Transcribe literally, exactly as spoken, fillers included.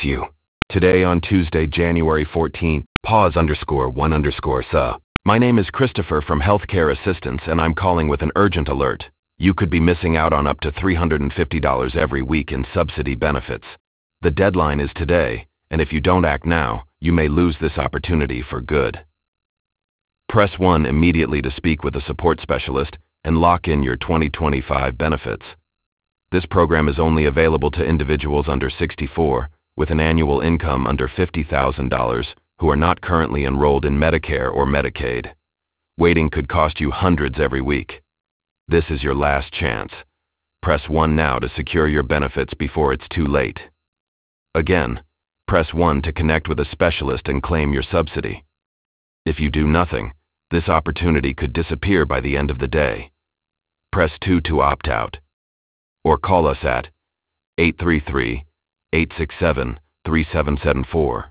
you. Today on Tuesday, January fourteenth, pause underscore one underscore sa. My name is Christopher from Healthcare Assistance and I'm calling with an urgent alert. You could be missing out on up to three hundred fifty dollars every week in subsidy benefits. The deadline is today, and if you don't act now, you may lose this opportunity for good. Press one immediately to speak with a support specialist and lock in your twenty twenty-five benefits. This program is only available to individuals under sixty-four with an annual income under fifty thousand dollars who are not currently enrolled in Medicare or Medicaid. Waiting could cost you hundreds every week. This is your last chance. Press one now to secure your benefits before it's too late. Again, press one to connect with a specialist and claim your subsidy. If you do nothing, this opportunity could disappear by the end of the day. Press two to opt out. Or call us at eight three three, eight six seven, three seven seven four.